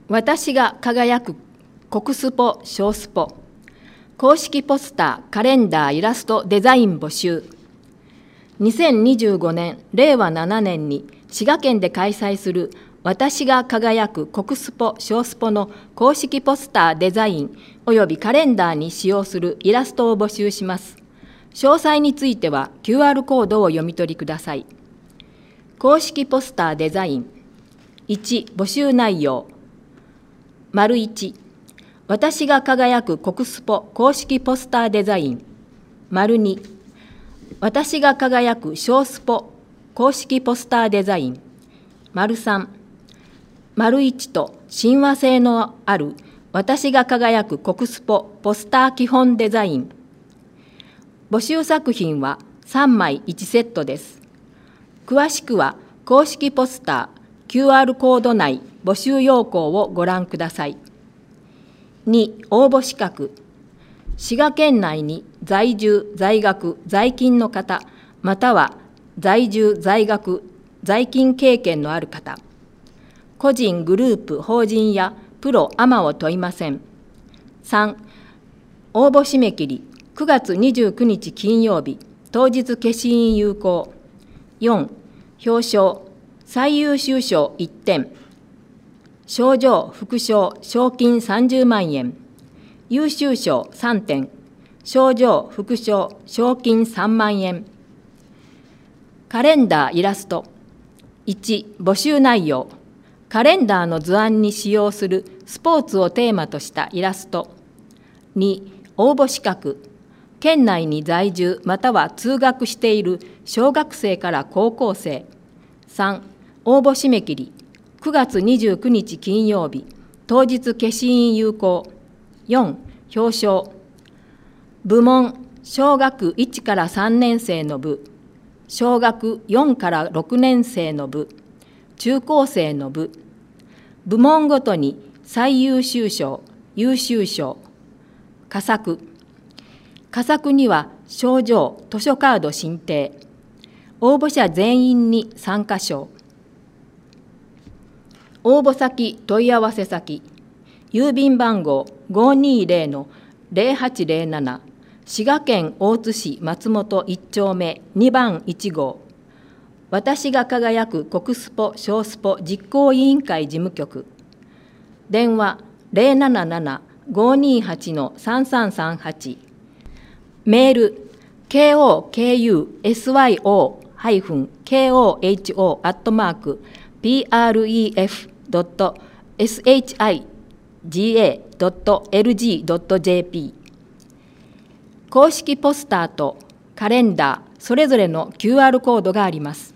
私が輝く国スポ小スポ公式ポスター、カレンダー、イラスト、デザイン募集。2025年令和7年に滋賀県で開催する私が輝く国スポ小スポの公式ポスター、デザインおよびカレンダーに使用するイラストを募集します。詳細については QR コードを読み取りください。公式ポスターデザイン。1、募集内容。1、私が輝く国スポ公式ポスターデザイン。2、私が輝く小スポ公式ポスターデザイン。3、1と親和性のある私が輝く国スポポスター基本デザイン。募集作品は3枚1セットです。詳しくは公式ポスター QR コード内募集要項をご覧ください。2、応募資格。滋賀県内に在住・在学・在勤の方、または在住・在学・在勤経験のある方。個人、グループ、法人やプロ、アマを問いません。3、応募締め切り9月29日金曜日、当日消印有効。4、表彰、最優秀賞1点、賞状、副賞、賞金30万円、優秀賞3点、賞状、副賞、賞金3万円。カレンダー、イラスト。1、募集内容。カレンダーの図案に使用するスポーツをテーマとしたイラスト。2、応募資格。県内に在住または通学している小学生から高校生。3、応募締め切り9月29日金曜日、当日消印有効。4、表彰。部門、小学1から3年生の部、小学4から6年生の部、中高生の部。部門ごとに最優秀賞、優秀賞。佳作。佳作には賞状、図書カード申請。応募者全員に参加賞。応募先、問い合わせ先。郵便番号 520-0807 滋賀県大津市松本1丁目2番1号。私が輝く国スポ小スポ実行委員会事務局。電話 077-528-3338。メール kokusyo-pref.shiga.lg.jp。 公式ポスターとカレンダーそれぞれの QR コードがあります。